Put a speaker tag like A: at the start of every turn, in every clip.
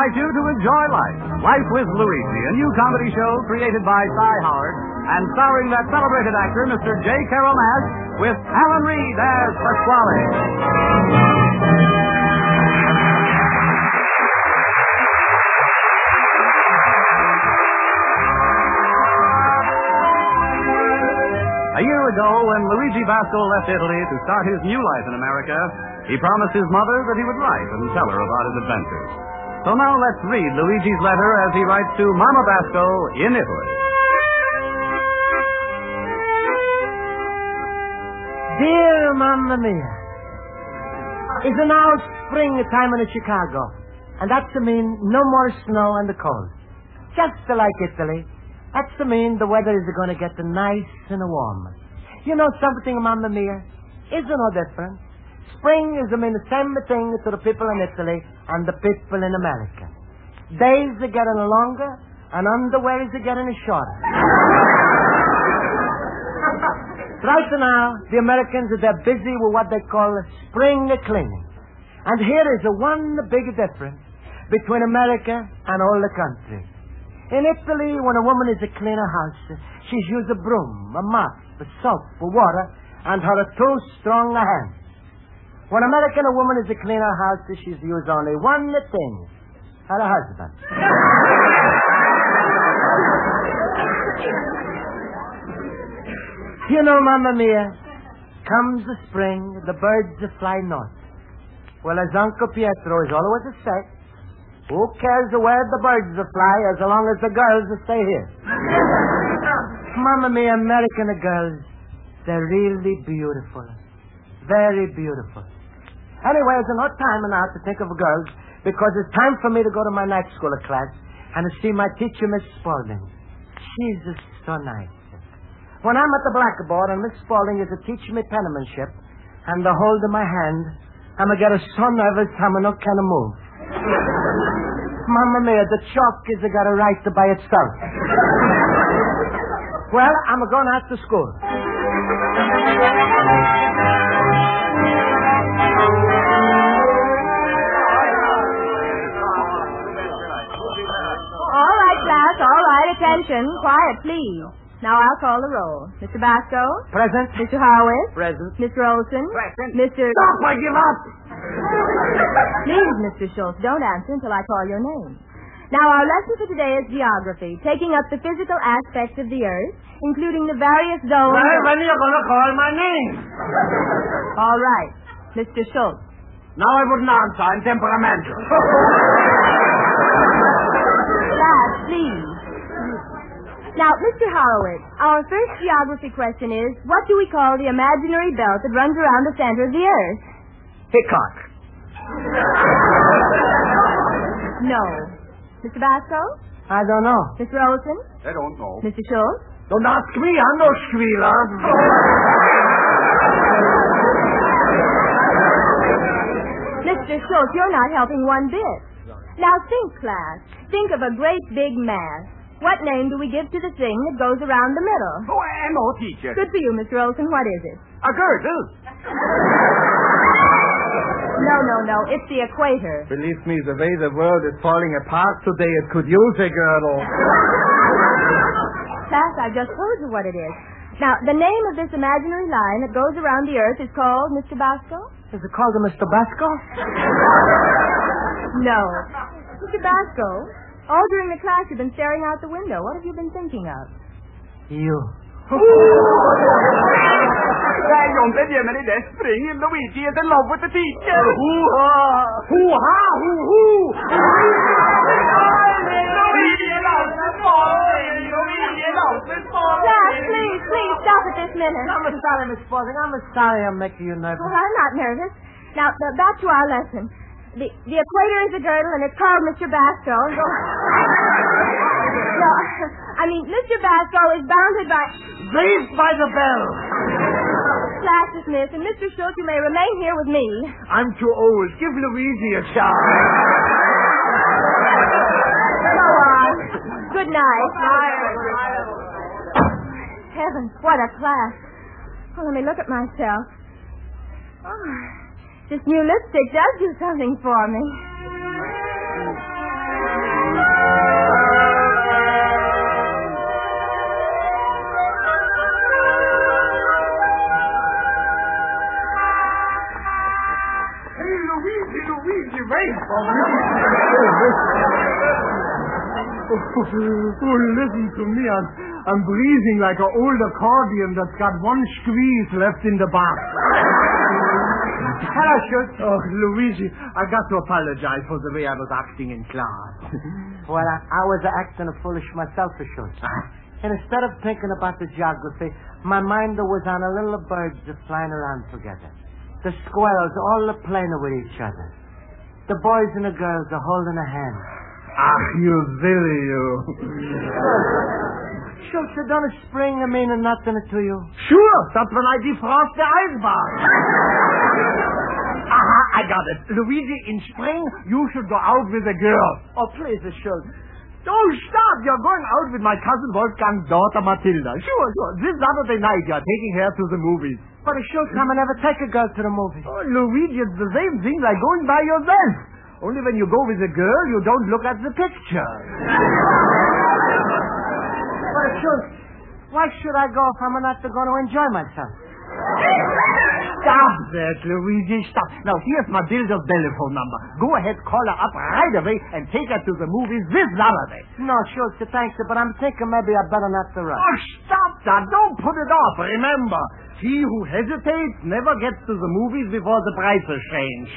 A: invite you to enjoy Life. Life with Luigi, a new comedy show created by Cy Howard and starring that celebrated actor, Mr. J. Carrol Naish, with Alan Reed as Pasquale. A year ago, when Luigi Basco left Italy to start his new life in America, he promised his mother that he would write and tell her about his adventures. So now let's read Luigi's letter as he writes to Mama Basco in Italy.
B: Dear Mamma Mia, it's now springtime in Chicago, and that's to mean no more snow and the cold. Just like Italy. That's to mean the weather is going to get nice and warm. You know something, Mamma Mia? It's no different. Spring is the same thing to the people in Italy and the people in America. Days are getting longer, and underwear is getting shorter. Right now, the Americans are busy with what they call spring cleaning. And here is one big difference between America and all the country. In Italy, when a woman is to clean a house, she's used a broom, a mop, a soap, a water, and her two strong hands. When American a woman is to clean her house, she's used only one thing, her husband. You know, Mamma Mia, comes the spring, the birds fly north. Well, as Uncle Pietro is always say, who cares where the birds fly as long as the girls stay here? Mamma Mia, American girls, they're really beautiful. Very beautiful. Anyway, there's no time now to think of girls because it's time for me to go to my night school class and to see my teacher, Miss Spaulding. She's so nice. When I'm at the blackboard and Miss Spaulding is to teach me penmanship and to hold in my hand, I'm going to get so nervous I'm not kind of move. Mamma Mia, the chalk is got a right by itself. Well, I'm going out to school.
C: All right, class, all right. Attention. Quiet, please. Now I'll call the roll. Mr. Basco?
B: Present.
C: Mr. Howard?
B: Present.
C: Mr. Olson?
B: Present.
C: Mr.
B: Stop, I give up!
C: Please, Mr. Schultz, don't answer until I call your name. Now, our lesson for today is geography, taking up the physical aspects of the Earth, including the various zones...
B: Well, when are you going to call my name?
C: All right. Mr. Schultz.
B: Now I wouldn't answer. I'm temperamental.
C: Class, please. Now, Mr. Howard, our first geography question is, what do we call the imaginary belt that runs around the center of the Earth?
B: Hickok.
C: No. Mr. Basco?
B: I don't know.
C: Mr. Olson?
A: I don't know.
C: Mr. Schultz?
B: Don't ask me. I'm no squealer.
C: Mr. Schultz, you're not helping one bit. Now think, class. Think of a great big mass. What name do we give to the thing that goes around the middle?
A: Oh, I know, teacher.
C: Good for you, Mr. Olson. What is it?
A: A girdle.
C: No. It's the equator.
B: Believe me, the way the world is falling apart today, it could use a girdle.
C: Class, I've just told you what it is. Now, the name of this imaginary line that goes around the Earth is called, Mr. Basco?
B: Is it called Mr. Basco?
C: No. Mr. Basco, all during the class you've been staring out the window. What have you been thinking of?
B: You.
A: That young Benjamin in that spring, and Luigi is in love with the teacher. Hoo-ha! Hoo-ha! Hoo-hoo!
C: Class, please, stop at this minute.
B: I'm sorry, Miss Spaulding. I'm sorry I'm making you nervous.
C: Well, I'm not nervous. Now, back to our lesson. The equator is a girdle, and it's called Mr. Basco. No, I mean, Mr. Basco is bounded by...
B: Raised by the bell.
C: Class dismissed, and Mr. Schultz, you may remain here with me.
B: I'm too old. Give Luigi a shot.
C: Go on. Good night. Heavens, what a class. Well, let me look at myself. Oh, this new lipstick does do something for me.
B: Listen to me. I'm breathing like an old accordion that's got one squeeze left in the box. Hello, Schultz. Oh, Luigi, I got to apologize for the way I was acting in class. Well, I was acting foolish myself, Schultz. And instead of thinking about the geography, my mind was on a little birds that flying around together. The squirrels all are playing with each other. The boys and the girls are holding a hand. Ach, you silly, you. Schultz, don't spring mean nothing to you? Sure, that's when I defrost the ice bar. Aha, I got it. Luigi, in spring, you should go out with a girl. Oh, please, Schultz. Oh, stop. You're going out with my cousin Wolfgang's daughter, Matilda. Sure. This Saturday night, you're taking her to the movies. But Schultz, I never take a girl to the movies. Oh, Luigi, it's the same thing like going by yourself. Only when you go with a girl, you don't look at the picture. But Schultz, why should I go if I'm not going to enjoy myself? Stop that, Luigi, stop. Now, here's Matilda's telephone number. Go ahead, call her up right away and take her to the movies this Saturday. No, Schultz, thanks, but I'm thinking maybe I better not to rush. Oh, stop that. Don't put it off. Remember, he who hesitates never gets to the movies before the prices change.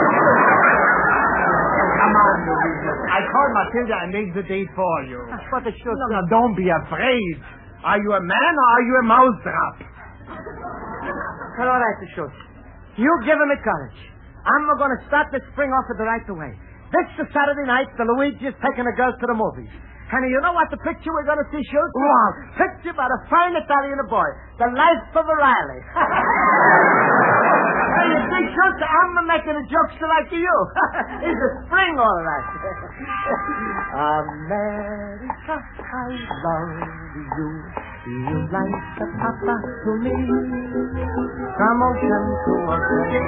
B: Come on, Luigi. I call Matilda and make the date for you. But Schultz... No, don't be afraid. Are you a man or are you a mousetrap? Well, all right, Schultz. You give him courage. I'm going to start this spring off the right away. This Saturday night, the Luigi is taking the girls to the movies. And you know what the picture we're going to see, Schultz? Wow. Picture about a fine Italian boy. The life of a Riley. Hey, you see, Schultz, I'm making a joke so like you. It's a spring, all right. America, I love you. You like the papa to me. From ocean to ocean.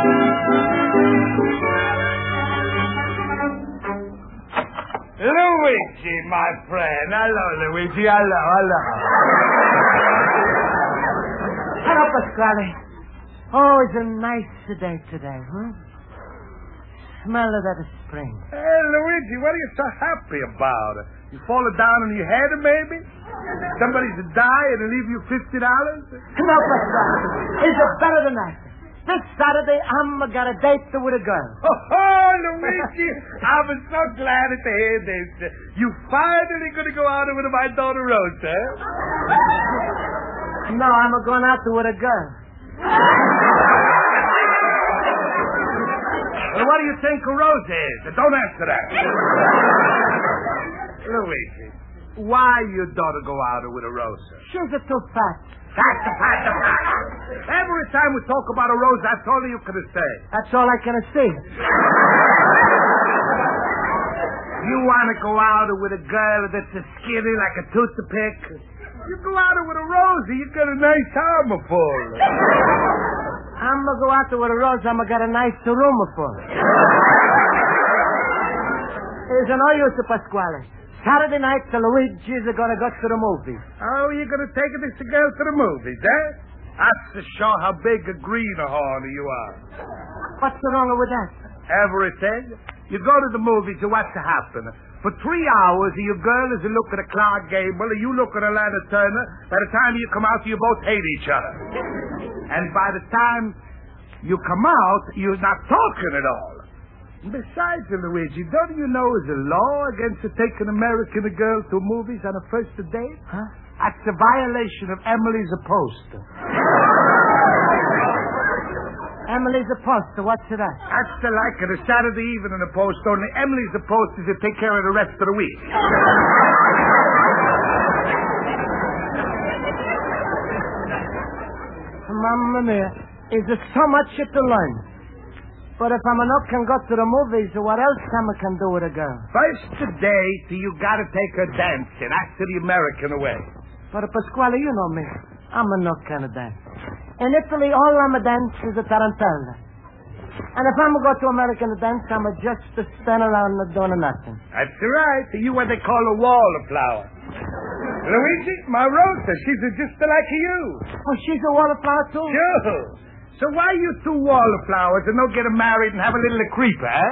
B: Luigi, my friend. Hello, Luigi. Hello. Hello, Pasquale. Oh, it's a nice day today, huh? Smell of that spring.
D: Hey, Luigi, what are you so happy about? You fallen down on your head, maybe? Somebody's to die and leave you $50?
B: No, Pasquale. It's better than that. This Saturday, I'm got a date with a girl.
D: Oh, Luigi, I was so glad to hear this. You finally going to go out with my daughter Rosa?
B: No, I'm going out with a girl.
D: Well, what do you think Rosa is? Don't answer that. Luigi, why your daughter go out with a Rosa?
B: She's too fat.
D: That's the fact. Every time we talk about a rose, that's all you can say.
B: That's all I can see.
D: You want to go out with a girl that's as skinny like a toothpick? You go out with a Rosie, you got a nice armor for her.
B: I'm going to go out with a rose, I'm going to get a nice room for her. There's no use to Pasquale. Saturday night, the Luigi's are going to go to the movies.
D: Oh, you're going to take this girl to the movies, eh? That's to show how big a greenhorn you are.
B: What's wrong with that?
D: Everything. You go to the movies, and what's to happen? For 3 hours, your girl is a look at a Clark Gable, and you look at a Lana Turner. By the time you come out, you both hate each other. And by the time you come out, you're not talking at all. Besides, Luigi, don't you know there's a law against taking an American girl to movies on a first date?
B: Huh?
D: That's a violation of Emily's Post.
B: Emily's Post, what's that?
D: That's the like of a Saturday evening in the Post, only Emily's Post is to take care of the rest of the week.
B: Mamma mia, is there so much to learn? But if I'm not can go to the movies, what else I can do with a girl?
D: First date, you gotta take her dancing. That's the American way.
B: But Pasquale, you know me. I'm not kind of dance. In Italy, all I'm a dance is a tarantella. And if I'm going to go to American dance, I'm just to stand around not doing nothing.
D: That's right. You what they call a wallflower. Luigi, my Rosa, she's just like you.
B: Oh, she's a wallflower, too?
D: Sure. So why you two wallflowers and don't get 'em married and have a little creeper, eh?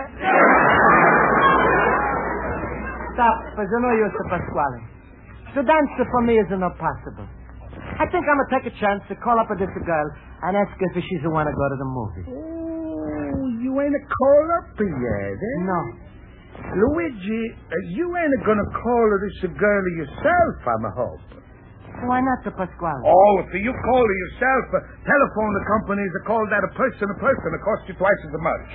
B: Stop, there's no use to Pasquale. To dance for me is not possible. I think I'm going to take a chance to call up this girl and ask her if she's the one to go to the movies.
D: Oh, you ain't a call up yet, eh?
B: No.
D: Luigi, you ain't going to call her this girl yourself, I'm a hope.
B: Why not to Pasquale?
D: Oh, if you call her yourself, telephone the companies that call that a person. It costs you twice as much.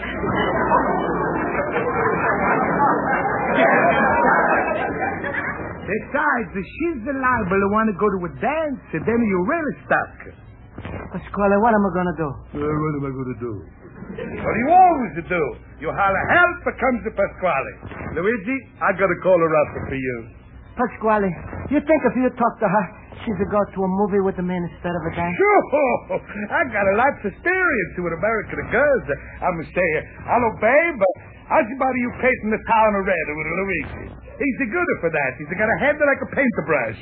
D: Besides, if she's liable to want to go to a dance, then you're really stuck.
B: Pasquale, what am I going to do?
D: What am I going to do? What do you always do? You holler help, it comes to Pasquale. Luigi, I got to call her up for you.
B: Pasquale, you think if you talk to her, she's to go to a movie with me instead of a dance?
D: Sure. I got a lot of experience with American girls. I'm going to say, hello, babe. How's about you painting the town red with Luigi? He's the gooder for that. He's got a head like a paintbrush.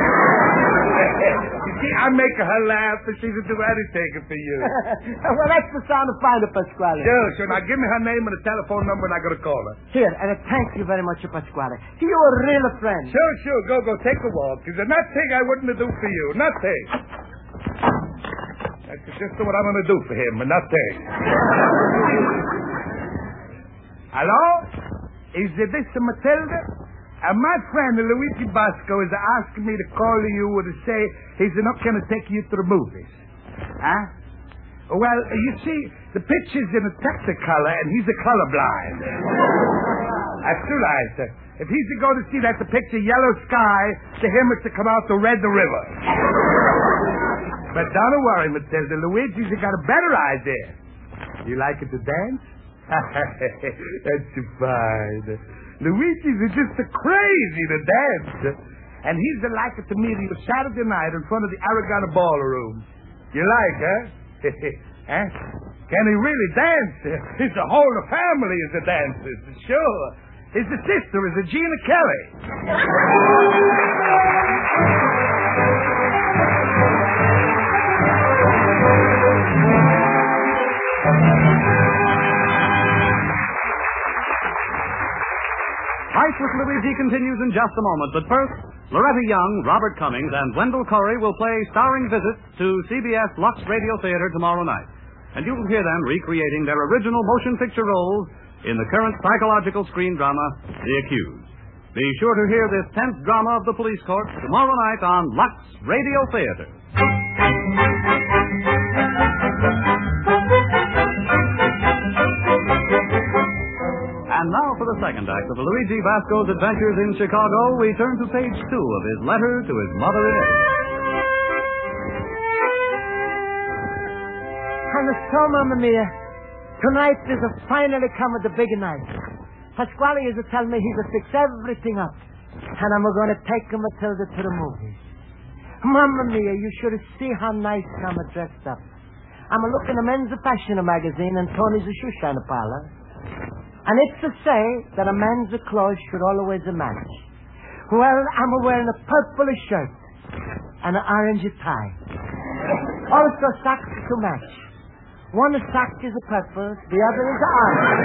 D: You see, I'm making her laugh, and she's a do anything for you.
B: Well, that's the sound of fine, Pasquale.
D: Sure. Now give me her name and a telephone number, and I got to call her.
B: Here, and thank you very much, Pasquale. You're a real friend.
D: Sure. Go. Take a walk. There's nothing I wouldn't do for you. Nothing. That's just what I'm going to do for him. Nothing. Hello? Is this Matilda? My friend Luigi Basco is asking me to call you to say he's not going to take you to the movies. Huh? Well, you see, the picture's in a Technicolor, and he's a colorblind. That's right. If he's to go to see that the picture Yellow Sky, to him it's to come out to Red the River. But don't worry, Matilda. Luigi's got a better idea. You like it to dance? That's fine. Luigi's just crazy to dance. And he's like it to meet you Saturday night in front of the Aragon Ballroom. You like, huh? Huh? Can he really dance? His whole family is a dancer, sure. His sister is a Gina Kelly.
A: Life with Luigi continues in just a moment, but first, Loretta Young, Robert Cummings, and Wendell Corey will play starring visits to CBS Lux Radio Theater tomorrow night. And you will hear them recreating their original motion picture roles in the current psychological screen drama, The Accused. Be sure to hear this tense drama of the police court tomorrow night on Lux Radio Theater. And now for the second act of Luigi Basco's adventures in Chicago, we turn to page 2 of his letter to his mother in Italy.
B: And so, Mamma Mia, tonight is finally come the big night. Pasquale is to tell me he's to fix everything up. And I'm going to take Matilda to the movies. Mamma Mia, you should see how nice I'm dressed up. I'm looking at Men's Fashion magazine and Tony's shoe shine parlor. And it's to say that a man's clothes should always match. Well, I'm wearing a purple shirt and an orange tie. Also socks to match. One sock is a purple, the other is orange.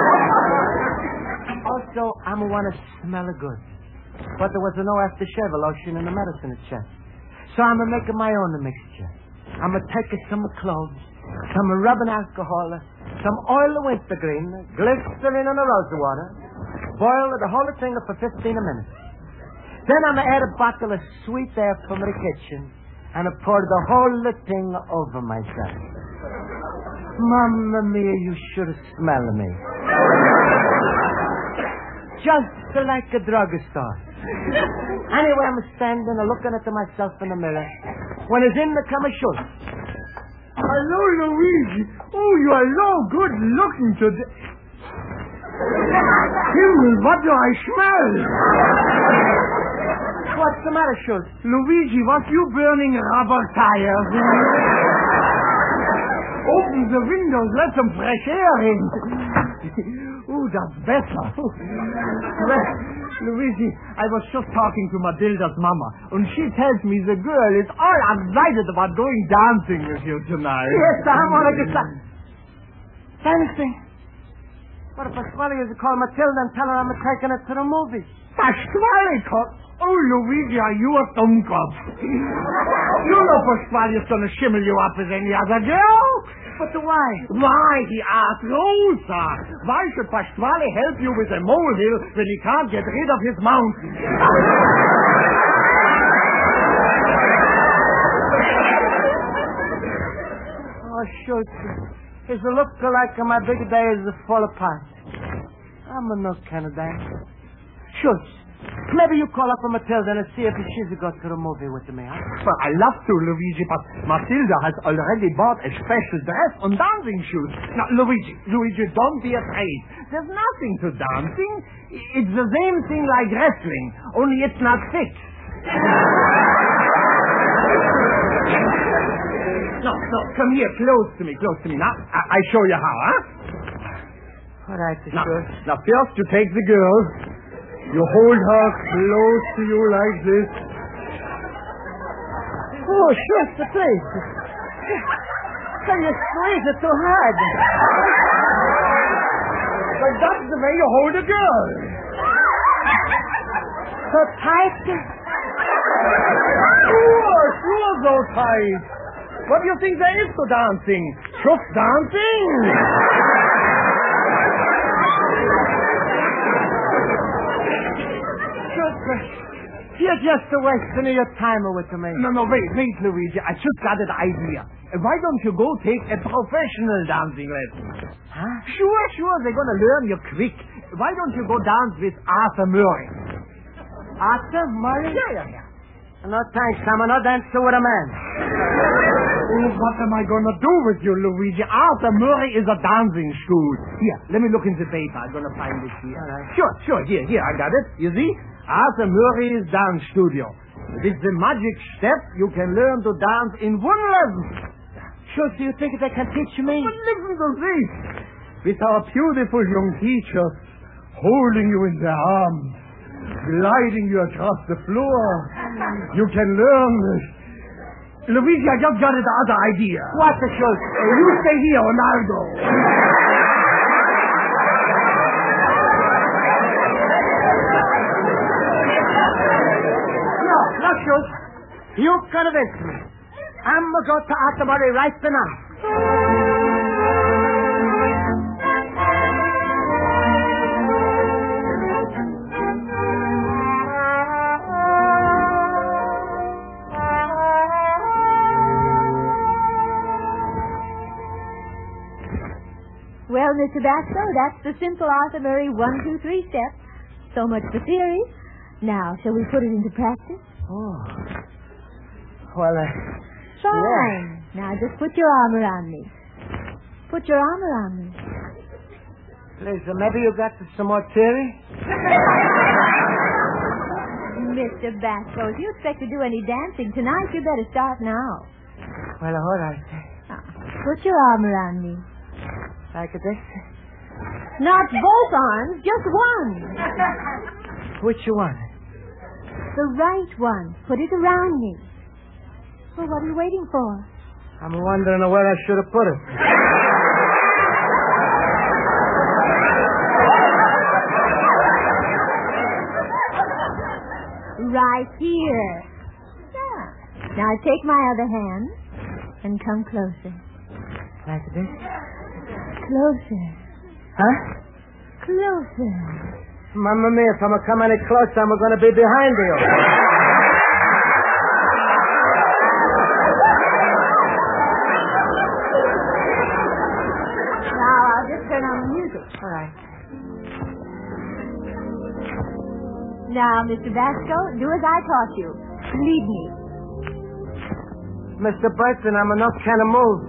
B: Also, I'm want to smell good. But there was no aftershave lotion in the medicine chest. So I'm making my own mixture. I'm taking some cloves, some rubbing alcohol, some oil of wintergreen, glycerin and a rose water. Boil the whole thing for 15 minutes. Then I'm add a bottle of sweet air from the kitchen and I pour the whole thing over myself. Mamma Mia, you should smell me. Just like a drugstore. Anyway, I'm standing and looking at myself in the mirror when it's in the Schultz.
D: Hello, Luigi. Oh, you are so good looking today. Himmel, what do I smell?
B: What's the matter, Schultz?
D: Luigi, what you burning rubber tires? Open the windows, let some fresh air in. Oh, that's better.
E: Luigi, I was just talking to Matilda's mama, and she tells me the girl is all excited about going dancing with you tonight.
B: Yes, I want to get dancing. What if Pasquale is to call Matilda and tell her I'm taking her to the movies?
E: Pasquale called? Oh, Luigi, are you a dummkopf? You know Pasquale's gonna shimmel you up with any other girl.
B: But why?
E: Why, he asked Rosa. Why should Pasquale help you with a molehill when he can't get rid of his mountain?
B: Oh, shoot. It looks like my big day is fall apart. I'm no kind of dancer. Shoot. Maybe you call up for Matilda and see if she's got to the movie with me, huh?
E: Well, I love to, Luigi, but Matilda has already bought a special dress and dancing shoes. Now, Luigi, don't be afraid. There's nothing to dancing. It's the same thing like wrestling, only it's not fixed. No, come here, close to me. Now, I show you how, huh?
B: All right,
E: sure. Now, first you take the girl. You hold her close to you like this.
B: Oh, shush the place. Can you squeeze it too hard?
E: But that's the way you hold a girl.
B: So tight?
E: Sure, so tight. What do you think there is to dancing? Just dancing?
B: You're just wasting your time with me.
E: No, wait, Luigi. I just got an idea. Why don't you go take a professional dancing lesson?
B: Huh?
E: Sure. They're going to learn you quick. Why don't you go dance with Arthur Murray?
B: Arthur Murray?
E: Yeah.
B: No, thanks. I'm not dancing with a man.
E: Oh, what am I going to do with you, Luigi? Arthur Murray is a dancing school. Here, let me look in the paper. I'm going to find it here.
B: All right.
E: Sure. Here, I got it. You see? Arthur Murray's dance studio. With the magic step, you can learn to dance in one lesson.
B: Sure, so you think they can teach me?
E: But listen to this. With our beautiful young teachers holding you in their arms, gliding you across the floor, you can learn this. Luigi, I just got the other idea.
B: What the show?
E: You stay here, and I'll go.
B: No, shoot. You convinced me. I'm going to Arthur Murray right now.
C: Well, Mr. Basco, that's the simple Arthur Murray 1, 2, 3 step. So much for theory. Now, shall we put it into practice?
B: Oh. Well,
C: Fine.
B: Yeah.
C: Now, just put your arm around me. Put your arm around me.
B: Please, maybe you got some more theory?
C: Mr. Basco, if you expect to do any dancing tonight, you better start now.
B: Well, all right.
C: Now, put your arm around me.
B: Like this?
C: Not both arms, just one.
B: Which one?
C: The right one. Put it around me. Well, what are you waiting for?
B: I'm wondering where I should have put it.
C: Right here. Yeah. Now take my other hand and come closer.
B: Like this?
C: Closer.
B: Huh?
C: Closer.
B: Mamma mia, if I'm going to come any closer, I'm going to be behind you.
C: Now, I'll just turn on the music.
B: All right.
C: Now, Mr. Basco, do as I taught you. Lead me.
B: Mr. Burton, I'm not kind of moved.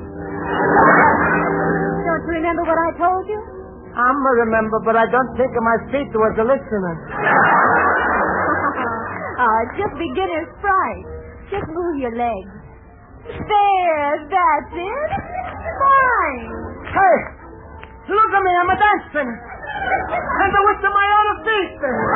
C: Don't you remember what I told you?
B: I'm a remember, but I don't think my feet was a listening.
C: Oh, it's just beginner's fright. Just move your legs. There, that's it. Fine.
B: Hey, look at me, I'm a dancing. And the width of my other feet.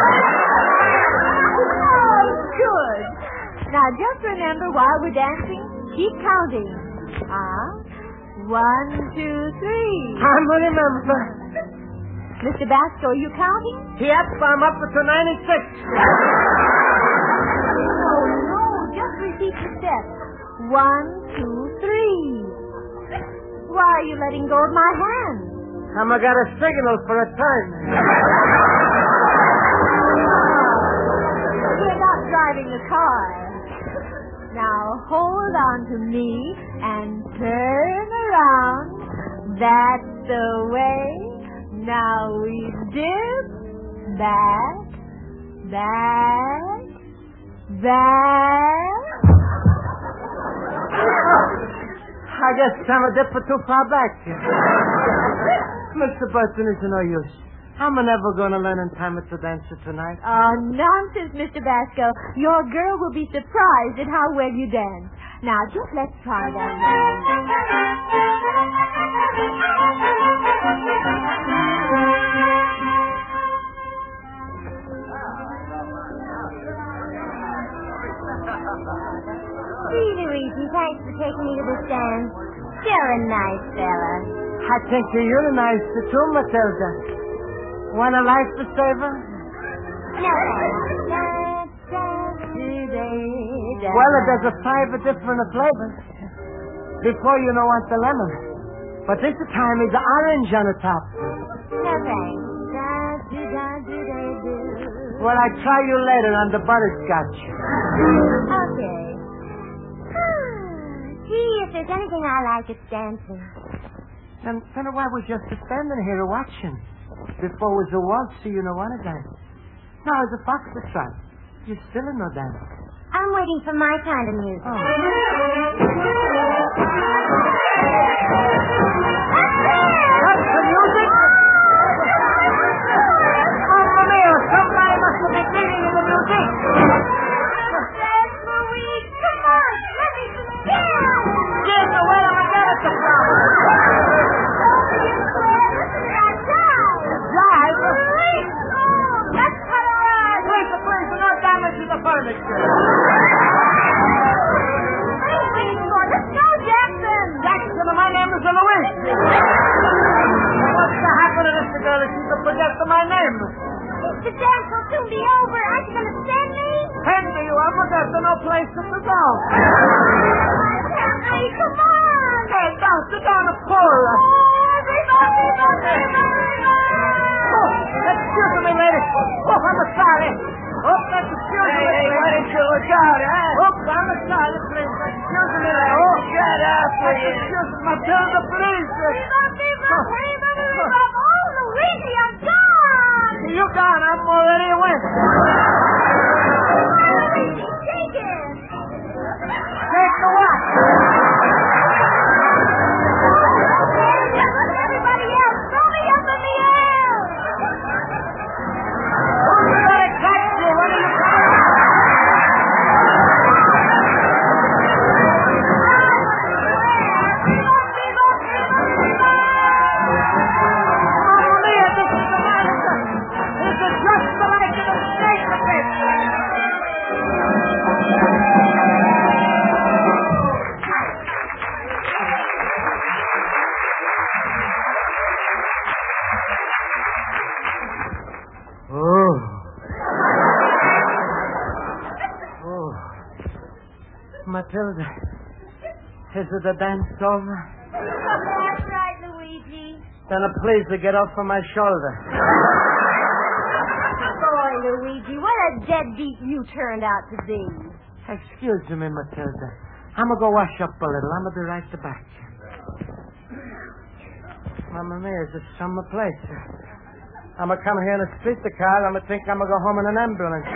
C: Oh, good. Now, just remember while we're dancing, keep counting. 1, 2, 3.
B: I'm remember.
C: Mr. Basco, are you counting?
B: Yep, I'm up to 96.
C: Oh, no. Just repeat the steps. 1, 2, 3. Why are you letting go of my hand?
B: I'm got a signal for a turn.
C: We're not driving the car. Now hold on to me and turn around. That's the way. Now we dip, back, back, back.
B: I guess I'm a dip too far back. Mr. Burton is no use. I'm never going to learn in time to dance tonight.
C: Oh, nonsense, Mr. Basco. Your girl will be surprised at how well you dance. Now, just let's try one.
F: Gee, Luigi, thanks for taking me to this dance. You're a nice fella.
B: I think you're nice too, Matilda. Want a lifesaver?
F: No, thanks.
B: Well, there's 5 different flavors. Before you know want the lemon. But this time is the orange on the top.
F: No, thanks.
B: Well, I try you later on the butterscotch.
F: Okay. Gee, if there's anything I like, it's dancing.
B: And why was just standing here watching? Before was a waltz, so you know what a dance. Now it's a foxtrot. You're still in no dance.
F: I'm waiting for my kind of music.
B: Oh. That's the music? Mamma mia, somebody must have been reading in the music.
F: That's Louise. Come on, let me dance.
B: Yes, but where am I getting it from? Drive?
F: Let's cut her out.
B: Please, no damage to the furniture.
F: Let's go, Jackson.
B: Jackson, my name is Louise. What's to happen to this girl if she can forget my name?
F: The dance will soon be over. Aren't you going to send me?
B: Send me, you ever got to no place to go.
F: Henry, come on.
B: Hey, don't sit down and pull. Oh, excuse me, lady. Oh, I'm sorry. Oh, that's excuse me. Hey, why didn't you look out, huh? Oh, I'm sorry, please. Excuse me, lady. Oh, get after you. Excuse me, Matilda, please.
F: Oh, Luigi, I'm gone.
B: You gone. I'm already away.
F: Take it.
B: Take the what?
F: Everybody else, throw me up in the air.
B: Who's going to catch you? What are you doing? Mamma mia, this is the monster. This is just the like of a snake of it. Oh. Matilda, is it the dance over?
F: That's right, Luigi.
B: Then please get off from my shoulder.
F: Boy, Luigi, what a deadbeat you turned out to be.
B: Excuse me, Matilda. I'm going to go wash up a little. I'm going to be right back. Mamma mia, it's a summer place. I'm going to come here in a street car. I'm going to think I'm going to go home in an ambulance.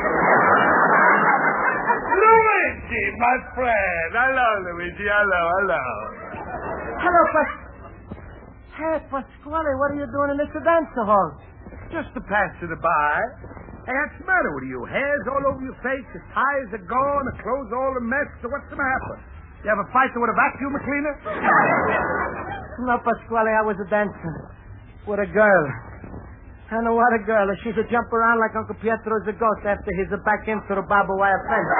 D: Luigi, my friend. Hello, Luigi. Hello.
B: Hello, Hey, Pasquale, what are you doing in this dance hall?
D: Just to pass you by. Hey, what's the matter with you? Hairs all over your face, your ties are gone, the clothes all a mess. So what's the matter? You have a fight with a vacuum cleaner?
B: No, Pasquale, I was dancing with a girl. I know what a girl. She's a jump around like Uncle Pietro's a ghost after he's a back into the barbed wire fence.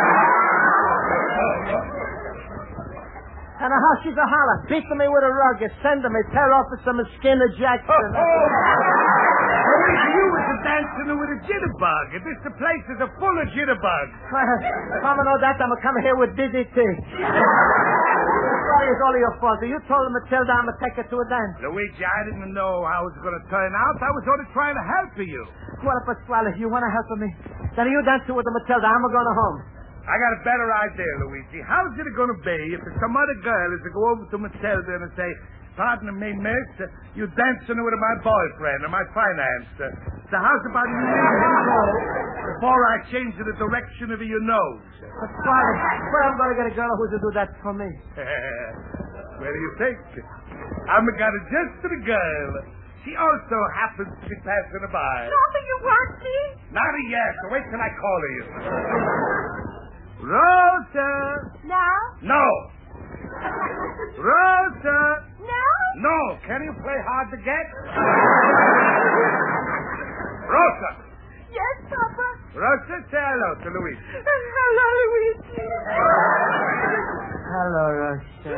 B: And how she's a holler. Beating me with a rug. Sending me. Tear off with some skin of Jackson.
D: You was a dancing with a jitterbug. This the place is full of jitterbugs.
B: Mama know that. I'm coming here with dizzy teeth. It's all your fault. You told Matilda I'm going to take her to a dance.
D: Luigi, I didn't know how it was going to turn out. I was only trying to help you.
B: Well, Pasquale, you want to help me? Then you dancing with the Matilda. I'm going home.
D: I got a better idea, Luigi. How's it going to be if some other girl is to go over to Matilda and say, pardon me, miss, you dancing with my boyfriend or my finance. So how's about you leave him go before I change the direction of your nose?
B: Pasquale, where I'm going to get a girl who's to do that for me?
D: Where do you think? I'm got it just for the girl. She also happens to be passing by.
C: Papa, you want me?
D: Not yet. So wait till I call her you. Rosa!
C: No?
D: No! Rosa!
C: No?
D: No! Can you play hard to get? Rosa!
C: Yes, Papa.
D: Rosa, say hello to Luigi.
C: Hello, Luigi.
B: Hello, Rosa.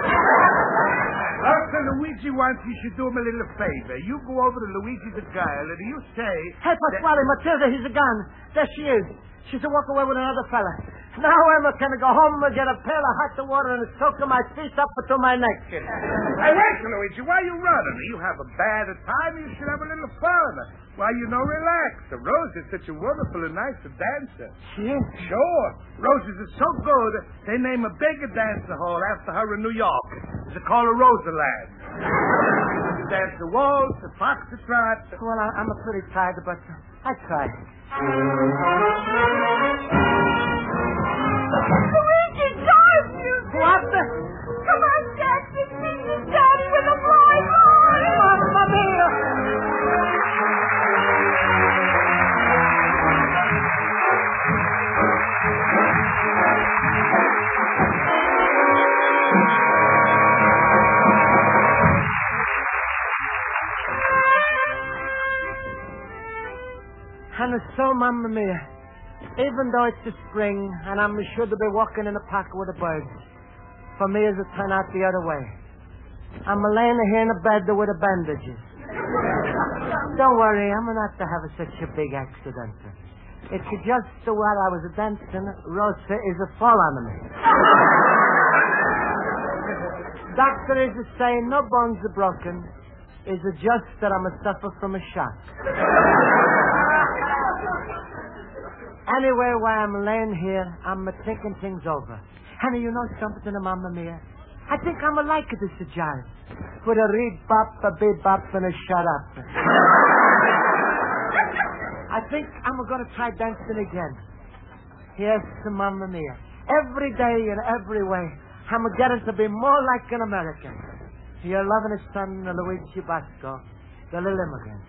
D: Rosa, Luigi wants you should do him a little favor. You go over to Luigi the girl and you say...
B: Hey, Pasquale, Matilda, he's a gun. There she is. She's to walk away with another fella. Now Emma can go home and get a pail of hot water and soak my feet up to my neck.
D: Hey, wait, Luigi. Why are you running? You have a bad time. You should have a little fun. Why, relax. Rose is such a wonderful and nice dancer.
B: She is?
D: Sure. Roses is so good, they name a bigger dancer hall after her in New York. It's called a Rosaland. She dance the waltz, the foxtrot.
B: Well, I'm pretty tired, but I try.
C: Luigi, don't you?
B: What the?
C: Come on, Jackson. This is Daddy with a blind eye.
B: Mamma mia! And so, Mamma mia, even though it's the spring and I'm sure to be walking in the park with the birds, for me it's turn out the other way. I'm laying here in the bed with the bandages. Don't worry, I'm not to have such a big accident. It's just while I was dancing, Rosa is a fall on me. Doctor is saying no bones are broken. It's just that I'm suffer from a shock. Anyway, while I'm laying here, I'm thinking things over. Honey, you know something, Mamma Mia? I think I'm like this jive. With a read bop, a big bop, and a shut up. I think I'm going to try dancing again. Yes, Mamma Mia. Every day in every way, I'm getting to be more like an American. Your loving son, Luigi Basco, the little immigrant.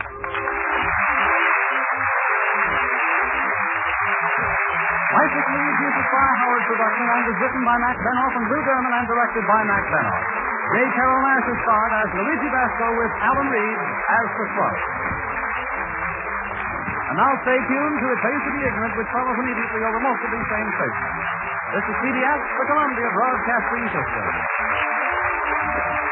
A: Life is Luigi is a Sly Howard production and is written by Max Benoff and Lou Berman and directed by Max Benoff. J. Carol Nash is starred as Luigi Basco with Alan Reed as the Swell. And now stay tuned to A Taste of the Ignorant, which follows immediately over most of these same stations. This is CBS, the Columbia Broadcasting System.